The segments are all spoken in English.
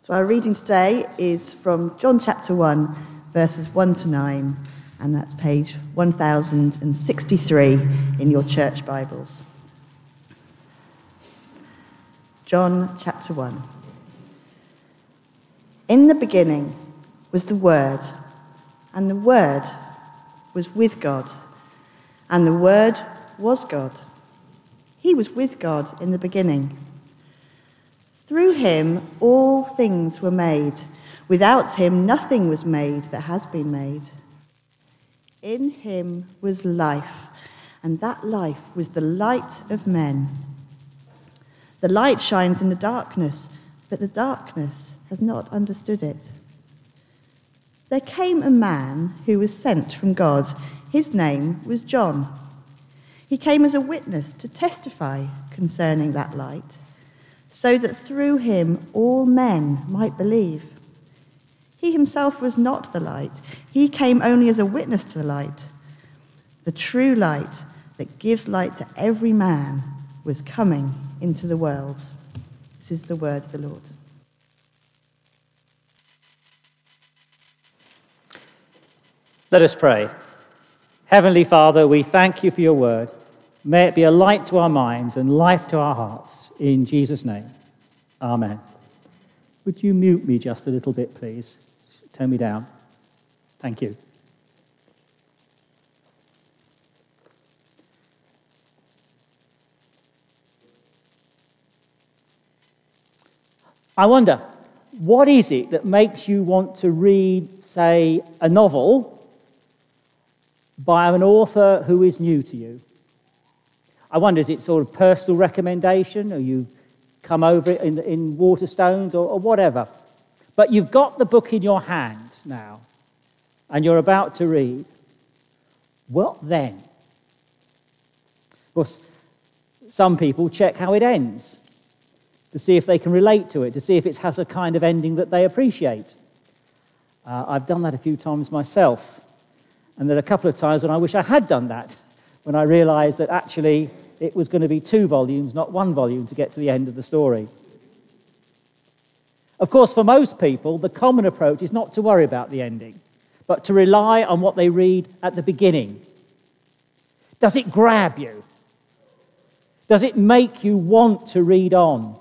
So our reading today is from John chapter 1, verses 1 to 9, and that's page 1063 in your church Bibles. John chapter 1. In the beginning was the Word, and the Word was with God, and the Word was God. He was with God in the beginning. Through him all things were made. Without him nothing was made that has been made. In him was life, and that life was the light of men. The light shines in the darkness, but the darkness has not understood it. There came a man who was sent from God. His name was John. He came as a witness to testify concerning that light, so that through him all men might believe. He himself was not the light. He came only as a witness to the light. The true light that gives light to every man was coming into the world. This is the word of the Lord. Let us pray. Heavenly Father, we thank you for your word. May it be a light to our minds and life to our hearts. In Jesus' name, amen. Would you mute me just a little bit, please? Turn me down. Thank you. I wonder, what is it that makes you want to read, say, a novel by an author who is new to you? I wonder, is it sort of personal recommendation, or you've come over it in Waterstones, or whatever? But you've got the book in your hand now, and you're about to read. What then? Well, some people check how it ends to see if they can relate to it, to see if it has a kind of ending that they appreciate. I've done that a few times myself, and there are a couple of times when I wish I had done that, when I realised that actually it was going to be 2 volumes, not 1 volume, to get to the end of the story. Of course, for most people, the common approach is not to worry about the ending, but to rely on what they read at the beginning. Does it grab you? Does it make you want to read on?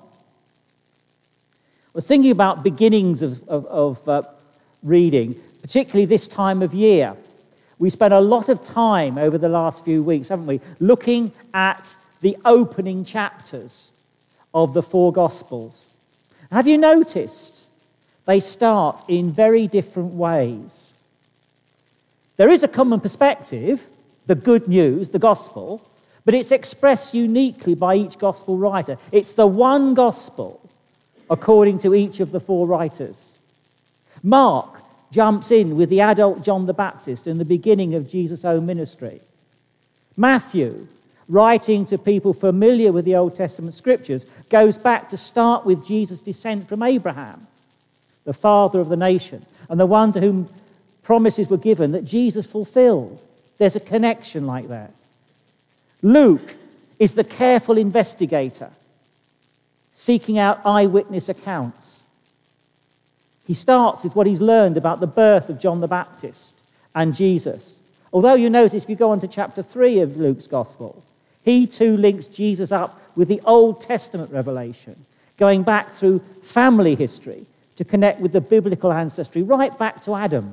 I was thinking about beginnings of reading, particularly this time of year. We spent a lot of time over the last few weeks, haven't we, looking at the opening chapters of the 4 Gospels. Have you noticed they start in very different ways? There is a common perspective, the good news, the Gospel, but it's expressed uniquely by each Gospel writer. It's the one Gospel according to each of the 4 writers. Mark jumps in with the adult John the Baptist in the beginning of Jesus' own ministry. Matthew, writing to people familiar with the Old Testament scriptures, goes back to start with Jesus' descent from Abraham, the father of the nation, and the one to whom promises were given that Jesus fulfilled. There's a connection like that. Luke is the careful investigator, seeking out eyewitness accounts. He starts with what he's learned about the birth of John the Baptist and Jesus. Although you notice, if you go on to chapter 3 of Luke's Gospel, he too links Jesus up with the Old Testament revelation, going back through family history to connect with the biblical ancestry, right back to Adam.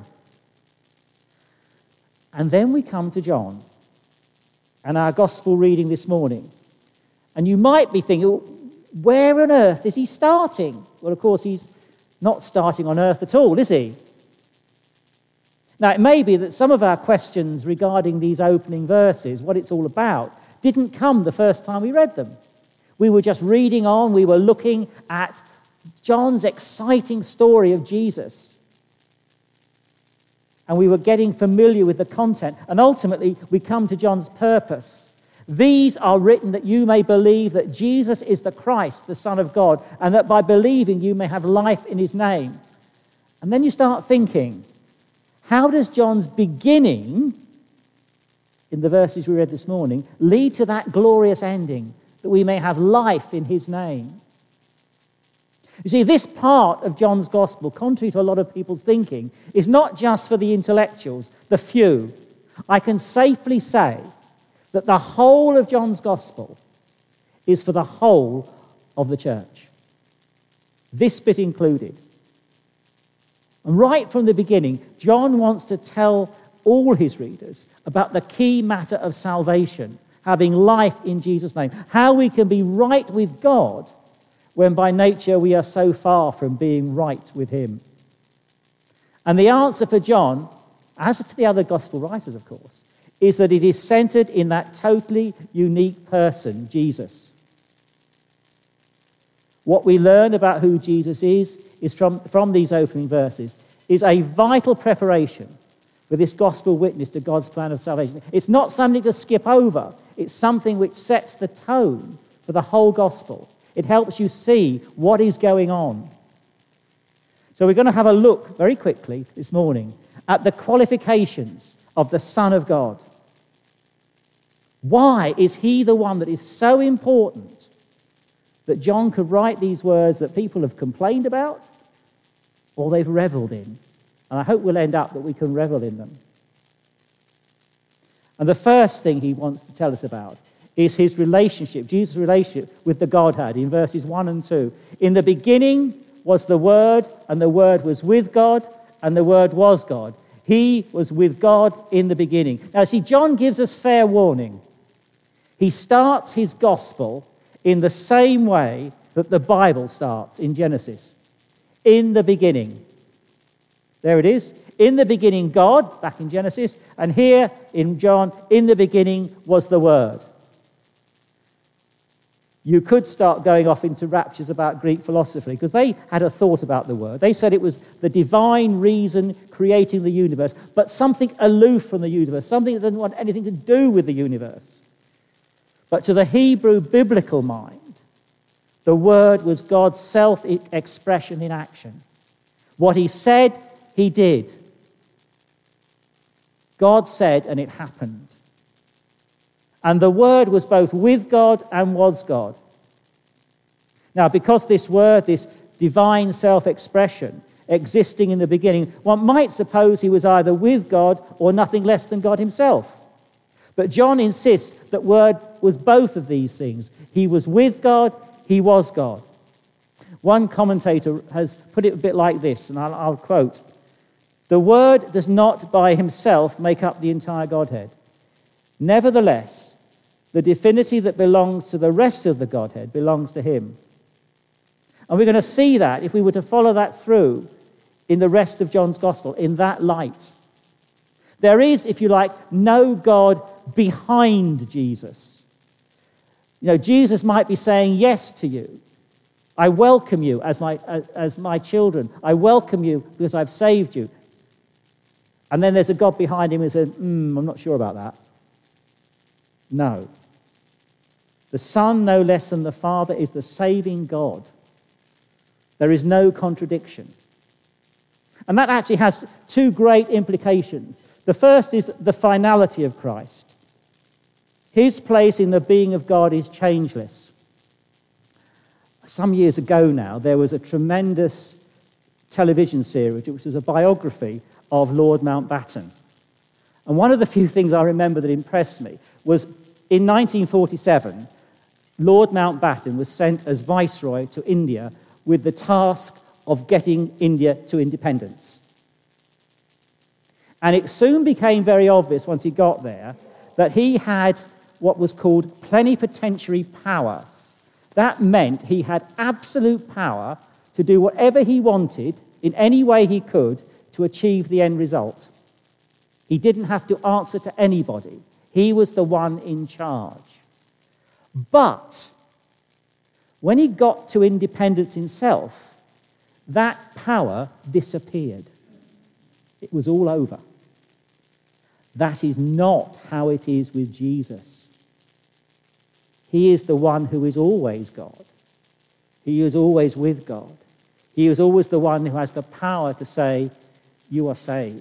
And then we come to John and our Gospel reading this morning. And you might be thinking, where on earth is he starting? Well, of course, he's not starting on earth at all, is he? Now, it may be that some of our questions regarding these opening verses, what it's all about, didn't come the first time we read them. We were just reading on, we were looking at John's exciting story of Jesus. And we were getting familiar with the content. And ultimately, we come to John's purpose. These are written that you may believe that Jesus is the Christ, the Son of God, and that by believing you may have life in his name. And then you start thinking, how does John's beginning, in the verses we read this morning, lead to that glorious ending, that we may have life in his name? You see, this part of John's gospel, contrary to a lot of people's thinking, is not just for the intellectuals, the few. I can safely say that the whole of John's gospel is for the whole of the church. This bit included. And right from the beginning, John wants to tell all his readers about the key matter of salvation, having life in Jesus' name, how we can be right with God when by nature we are so far from being right with him. And the answer for John, as for the other gospel writers, of course, is that it is centered in that totally unique person, Jesus. What we learn about who Jesus is from these opening verses, is a vital preparation for this gospel witness to God's plan of salvation. It's not something to skip over. It's something which sets the tone for the whole gospel. It helps you see what is going on. So we're going to have a look very quickly this morning at the qualifications of the Son of God. Why is he the one that is so important that John could write these words that people have complained about or they've reveled in? And I hope we'll end up that we can revel in them. And the first thing he wants to tell us about is his relationship, Jesus' relationship with the Godhead in verses 1 and 2. In the beginning was the Word, and the Word was with God, and the Word was God. He was with God in the beginning. Now, see, John gives us fair warning. He starts his gospel in the same way that the Bible starts in Genesis. In the beginning. There it is. In the beginning, God, back in Genesis, and here in John, in the beginning was the Word. You could start going off into raptures about Greek philosophy because they had a thought about the Word. They said it was the divine reason creating the universe, but something aloof from the universe, something that doesn't want anything to do with the universe. But to the Hebrew biblical mind, the Word was God's self-expression in action. What he said, he did. God said, and it happened. And the Word was both with God and was God. Now, because this Word, this divine self-expression, existing in the beginning, one might suppose he was either with God or nothing less than God himself. But John insists that Word was both of these things. He was with God, he was God. One commentator has put it a bit like this, and I'll quote, "The Word does not by himself make up the entire Godhead. Nevertheless, the divinity that belongs to the rest of the Godhead belongs to him." And we're going to see that, if we were to follow that through in the rest of John's Gospel, in that light. There is, if you like, no God behind Jesus. You know, Jesus might be saying yes to you. I welcome you as my children. I welcome you because I've saved you. And then there's a God behind him who says, I'm not sure about that. No. The Son, no less than the Father, is the saving God. There is no contradiction. And that actually has two great implications. The first is the finality of Christ. His place in the being of God is changeless. Some years ago now, there was a tremendous television series, which was a biography of Lord Mountbatten. And one of the few things I remember that impressed me was in 1947, Lord Mountbatten was sent as Viceroy to India with the task of getting India to independence. And it soon became very obvious once he got there that he had what was called plenipotentiary power. That meant he had absolute power to do whatever he wanted in any way he could to achieve the end result. He didn't have to answer to anybody. He was the one in charge. But when he got to independence himself, that power disappeared. It was all over. That is not how it is with Jesus. He is the one who is always God. He is always with God. He is always the one who has the power to say, you are saved.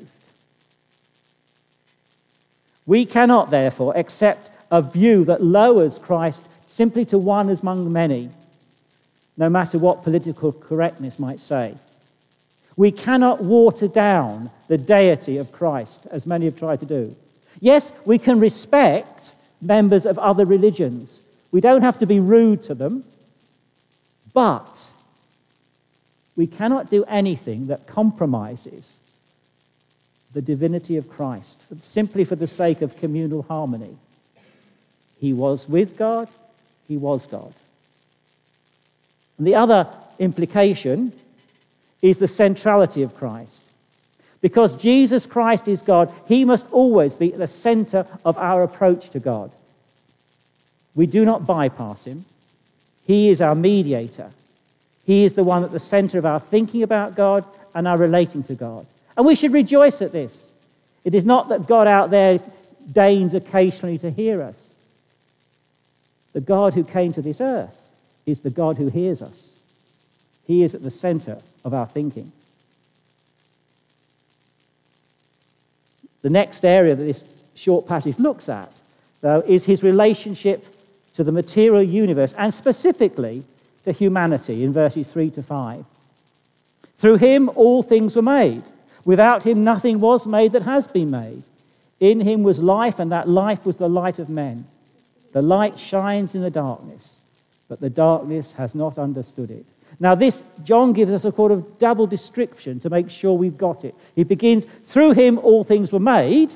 We cannot, therefore, accept a view that lowers Christ simply to one among many. no matter what political correctness might say. We cannot water down the deity of Christ, as many have tried to do. Yes, we can respect members of other religions. We don't have to be rude to them, but we cannot do anything that compromises the divinity of Christ, simply for the sake of communal harmony. He was with God, he was God. And the other implication is the centrality of Christ. Because Jesus Christ is God, he must always be at the center of our approach to God. We do not bypass him. He is our mediator. He is the one at the center of our thinking about God and our relating to God. And we should rejoice at this. It is not that God out there deigns occasionally to hear us. The God who came to this earth is the God who hears us. He is at the center of our thinking. The next area that this short passage looks at, though, is his relationship to the material universe, and specifically to humanity in verses 3 to 5. Through him all things were made. Without him nothing was made that has been made. In him was life, and that life was the light of men. The light shines in the darkness, but the darkness has not understood it. Now this, John gives us a sort of double description to make sure we've got it. He begins, through him all things were made.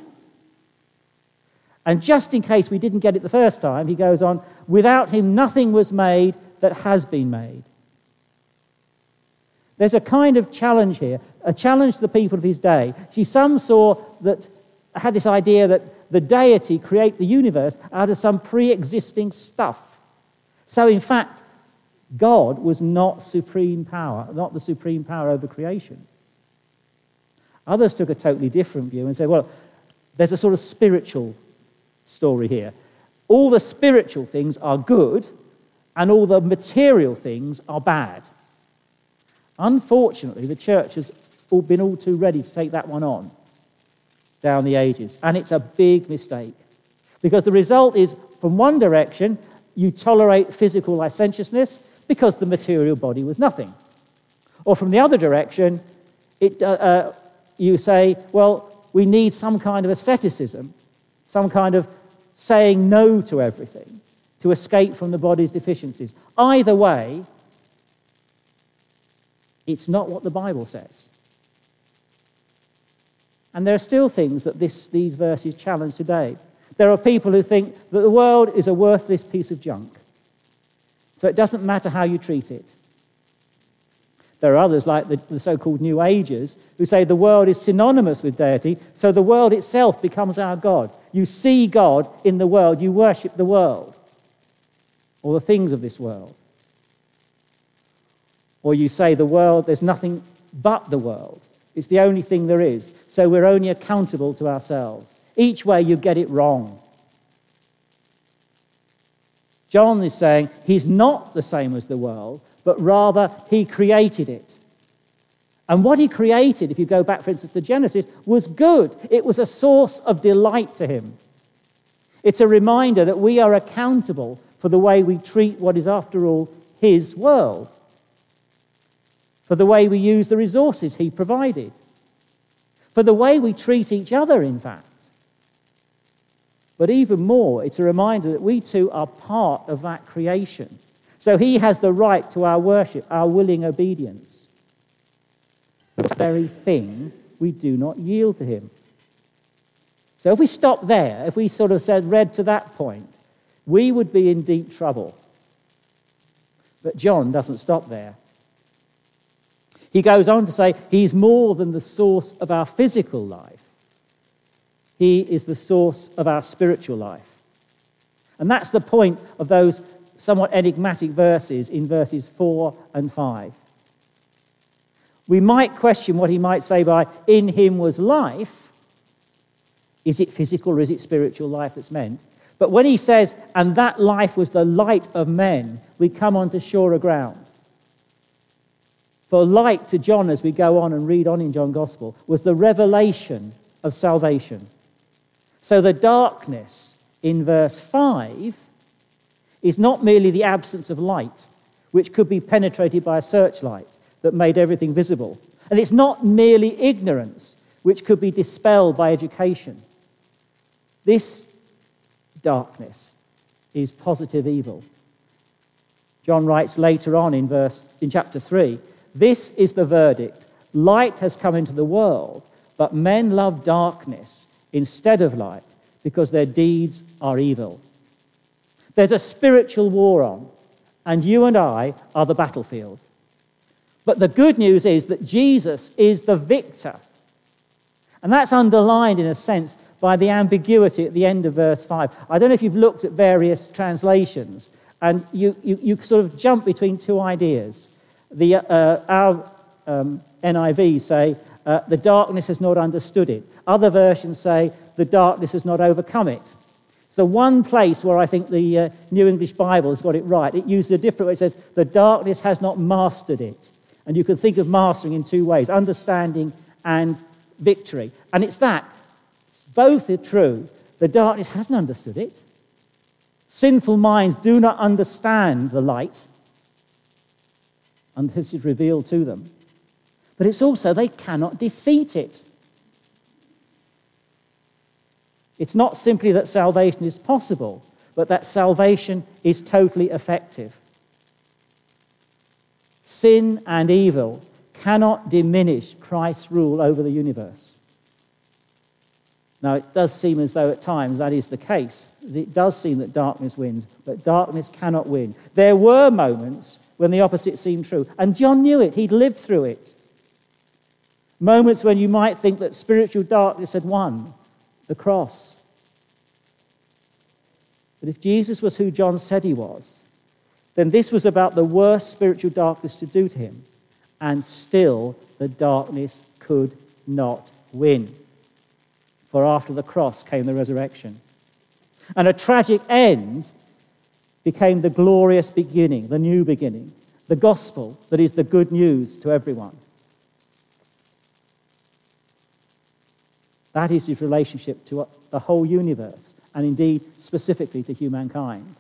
And just in case we didn't get it the first time, he goes on, without him nothing was made that has been made. There's a kind of challenge here, a challenge to the people of his day. See, some had this idea that the deity created the universe out of some pre-existing stuff. So in fact, God was not supreme power, not the supreme power over creation. Others took a totally different view and said, well, there's a sort of spiritual story here. All the spiritual things are good, and all the material things are bad. Unfortunately, the church has been all too ready to take that one on down the ages, and it's a big mistake. Because the result is, from one direction, you tolerate physical licentiousness because the material body was nothing. Or from the other direction, you say, well, we need some kind of asceticism, some kind of saying no to everything to escape from the body's deficiencies. Either way, it's not what the Bible says. And there are still things that these verses challenge today. There are people who think that the world is a worthless piece of junk, so it doesn't matter how you treat it. There are others, like the so-called New Agers, who say the world is synonymous with deity, so the world itself becomes our God. You see God in the world, you worship the world, or the things of this world. Or you say the world, there's nothing but the world. It's the only thing there is, so we're only accountable to ourselves. Each way you get it wrong. John is saying he's not the same as the world, but rather he created it. And what he created, if you go back, for instance, to Genesis, was good. It was a source of delight to him. It's a reminder that we are accountable for the way we treat what is, after all, his world, for the way we use the resources he provided, for the way we treat each other, in fact. But even more, it's a reminder that we too are part of that creation. So he has the right to our worship, our willing obedience. The very thing we do not yield to him. So if we stop there, if we sort of read to that point, we would be in deep trouble. But John doesn't stop there. He goes on to say he's more than the source of our physical life. He is the source of our spiritual life. And that's the point of those somewhat enigmatic verses in verses 4 and 5. We might question what he might say by, in him was life. Is it physical or is it spiritual life that's meant? But when he says, and that life was the light of men, we come onto surer ground. For light to John, as we go on and read on in John's Gospel, was the revelation of salvation. So the darkness in verse 5 is not merely the absence of light, which could be penetrated by a searchlight that made everything visible. And it's not merely ignorance, which could be dispelled by education. This darkness is positive evil. John writes later on in chapter 3, "This is the verdict. Light has come into the world, but men love darkness instead of light because their deeds are evil." There's a spiritual war on, and you and I are the battlefield. But the good news is that Jesus is the victor. And that's underlined, in a sense, by the ambiguity at the end of verse 5. I don't know if you've looked at various translations, and you sort of jump between two ideas. Our NIV say, the darkness has not understood it. Other versions say, the darkness has not overcome it. It's the one place where I think the New English Bible has got it right. It uses a different way. It says, the darkness has not mastered it. And you can think of mastering in two ways, understanding and victory. And it's that. Both are true. The darkness hasn't understood it. Sinful minds do not understand the light until it is revealed to them. But it's also they cannot defeat it. It's not simply that salvation is possible, but that salvation is totally effective. Sin and evil cannot diminish Christ's rule over the universe. Now, it does seem as though at times that is the case. It does seem that darkness wins, but darkness cannot win. There were moments when the opposite seemed true, and John knew it. He'd lived through it. Moments when you might think that spiritual darkness had won, the cross. But if Jesus was who John said he was, then this was about the worst spiritual darkness to do to him, and still the darkness could not win. For after the cross came the resurrection. And a tragic end became the glorious beginning, the new beginning, the gospel that is the good news to everyone. That is his relationship to the whole universe, and indeed specifically to humankind.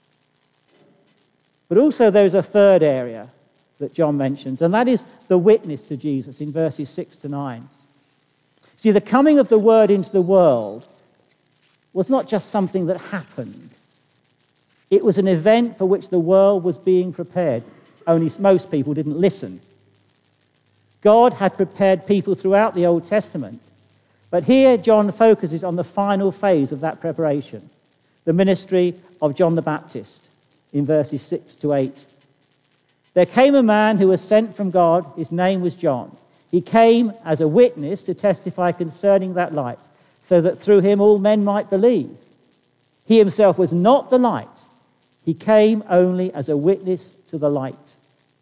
But also there's a third area that John mentions, and that is the witness to Jesus in verses 6 to 9. See, the coming of the Word into the world was not just something that happened. It was an event for which the world was being prepared. Only most people didn't listen. God had prepared people throughout the Old Testament. But here John focuses on the final phase of that preparation, the ministry of John the Baptist in verses 6 to 8. There came a man who was sent from God. His name was John. He came as a witness to testify concerning that light, so that through him all men might believe. He himself was not the light. He came only as a witness to the light.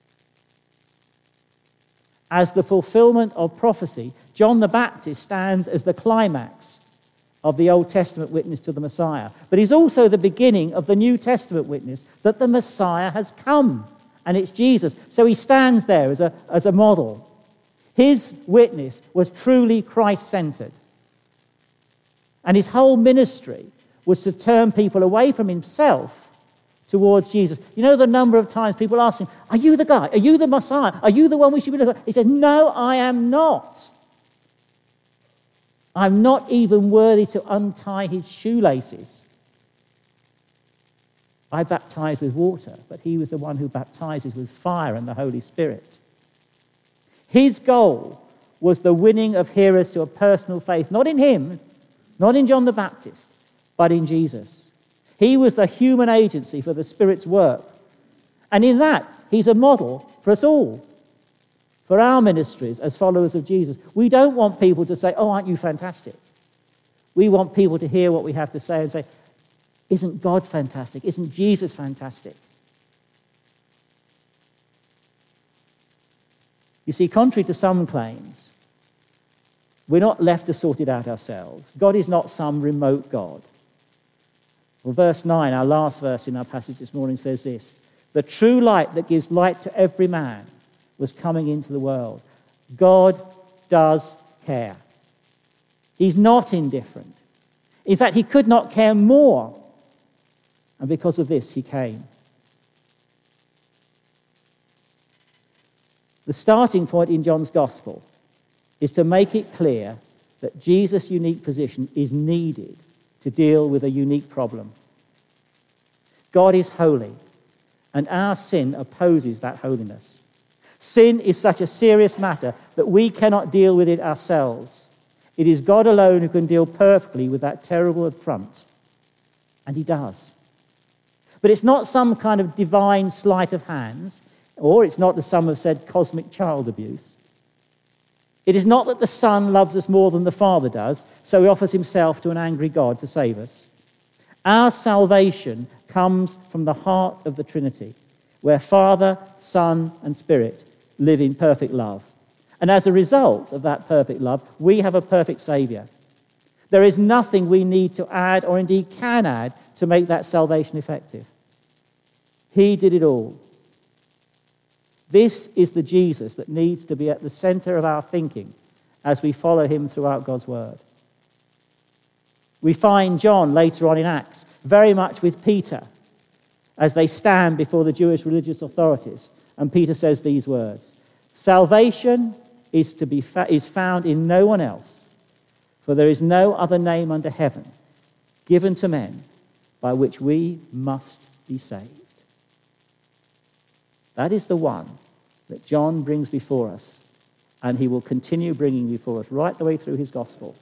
As the fulfillment of prophecy, John the Baptist stands as the climax of the Old Testament witness to the Messiah. But he's also the beginning of the New Testament witness that the Messiah has come, and it's Jesus. So he stands there as a model. His witness was truly Christ-centered. And his whole ministry was to turn people away from himself towards Jesus. You know the number of times people ask him, are you the guy? Are you the Messiah? Are you the one we should be looking at? He said, no, I am not. I'm not even worthy to untie his shoelaces. I baptize with water, but he was the one who baptizes with fire and the Holy Spirit. His goal was the winning of hearers to a personal faith, not in him, not in John the Baptist, but in Jesus. He was the human agency for the Spirit's work. And in that, he's a model for us all, for our ministries as followers of Jesus. We don't want people to say, oh, aren't you fantastic? We want people to hear what we have to say and say, isn't God fantastic? Isn't Jesus fantastic? You see, contrary to some claims, we're not left to sort it out ourselves. God is not some remote God. Well, verse 9, our last verse in our passage this morning says this: the true light that gives light to every man was coming into the world. God does care. He's not indifferent. In fact, he could not care more. And because of this, he came. The starting point in John's gospel is to make it clear that Jesus' unique position is needed to deal with a unique problem. God is holy, and our sin opposes that holiness. Sin is such a serious matter that we cannot deal with it ourselves. It is God alone who can deal perfectly with that terrible affront, and he does. But it's not some kind of divine sleight of hands, or it's not, as some have said, cosmic child abuse. It is not that the Son loves us more than the Father does, so he offers himself to an angry God to save us. Our salvation comes from the heart of the Trinity, where Father, Son, and Spirit live in perfect love. And as a result of that perfect love, we have a perfect Saviour. There is nothing we need to add, or indeed can add, to make that salvation effective. He did it all. This is the Jesus that needs to be at the center of our thinking as we follow him throughout God's word. We find John later on in Acts very much with Peter as they stand before the Jewish religious authorities. And Peter says these words, "Salvation is found in no one else, for there is no other name under heaven given to men by which we must be saved." That is the one that John brings before us, and he will continue bringing before us right the way through his gospel.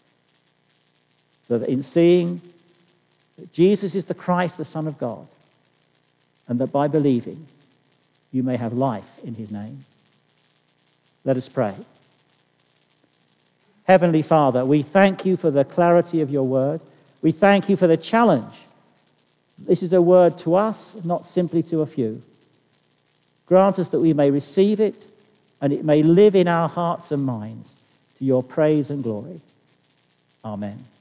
So that in seeing that Jesus is the Christ, the Son of God, and that by believing you may have life in his name. Let us pray. Heavenly Father, we thank you for the clarity of your word. We thank you for the challenge. This is a word to us, not simply to a few. Grant us that we may receive it and it may live in our hearts and minds to your praise and glory. Amen.